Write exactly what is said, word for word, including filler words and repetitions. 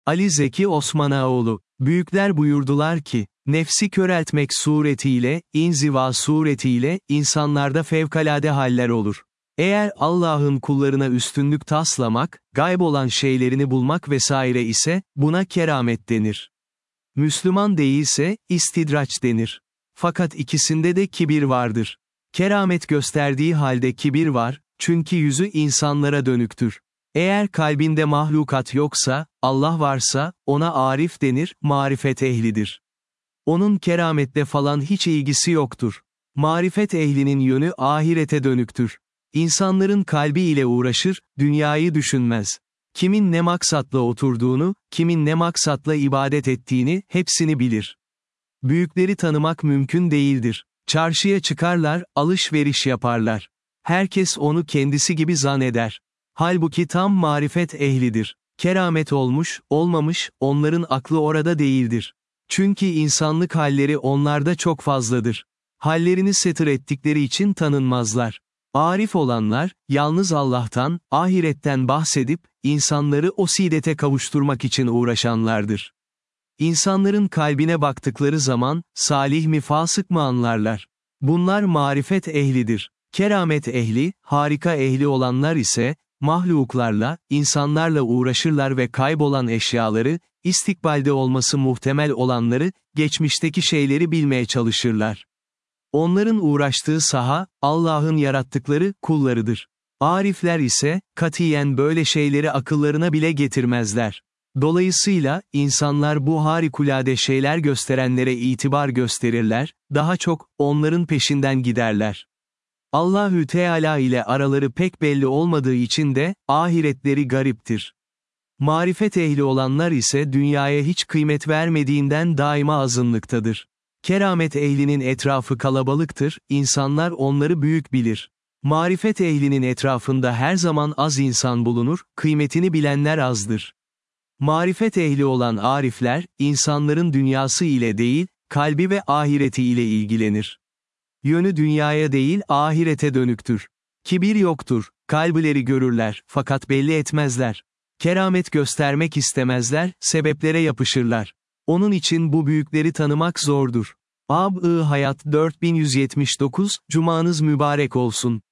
Ali Zeki Osmanaoğlu, büyükler buyurdular ki, nefsi köreltmek suretiyle, inziva suretiyle, insanlarda fevkalade haller olur. Eğer Allah'ın kullarına üstünlük taslamak, gayb olan şeylerini bulmak vesaire ise, buna keramet denir. Müslüman değilse, istidraç denir. Fakat ikisinde de kibir vardır. Keramet gösterdiği halde kibir var, çünkü yüzü insanlara dönüktür. Eğer kalbinde mahlukat yoksa, Allah varsa, ona arif denir, marifet ehlidir. Onun kerametle falan hiç ilgisi yoktur. Marifet ehlinin yönü ahirete dönüktür. İnsanların kalbi ile uğraşır, dünyayı düşünmez. Kimin ne maksatla oturduğunu, kimin ne maksatla ibadet ettiğini, hepsini bilir. Büyükleri tanımak mümkün değildir. Çarşıya çıkarlar, alışveriş yaparlar. Herkes onu kendisi gibi zanneder. Halbuki tam marifet ehlidir. Keramet olmuş, olmamış, onların aklı orada değildir. Çünkü insanlık halleri onlarda çok fazladır. Hallerini setır ettikleri için tanınmazlar. Arif olanlar, yalnız Allah'tan, ahiretten bahsedip, insanları o siidete kavuşturmak için uğraşanlardır. İnsanların kalbine baktıkları zaman, salih mi fasık mı anlarlar. Bunlar marifet ehlidir. Keramet ehli, harika ehli olanlar ise, mahluklarla, insanlarla uğraşırlar ve kaybolan eşyaları, istikbalde olması muhtemel olanları, geçmişteki şeyleri bilmeye çalışırlar. Onların uğraştığı saha, Allah'ın yarattıkları kullarıdır. Arifler ise, katiyen böyle şeyleri akıllarına bile getirmezler. Dolayısıyla, insanlar bu harikulade şeyler gösterenlere itibar gösterirler, daha çok, onların peşinden giderler. Allahü Teala ile araları pek belli olmadığı için de, ahiretleri gariptir. Marifet ehli olanlar ise dünyaya hiç kıymet vermediğinden daima azınlıktadır. Keramet ehlinin etrafı kalabalıktır, insanlar onları büyük bilir. Marifet ehlinin etrafında her zaman az insan bulunur, kıymetini bilenler azdır. Marifet ehli olan arifler, insanların dünyası ile değil, kalbi ve ahireti ile ilgilenir. Yönü dünyaya değil, ahirete dönüktür. Kibir yoktur, kalbileri görürler, fakat belli etmezler. Keramet göstermek istemezler, sebeplere yapışırlar. Onun için bu büyükleri tanımak zordur. Ab-ı Hayat dört bin yüz yetmiş dokuz, Cumanız mübarek olsun.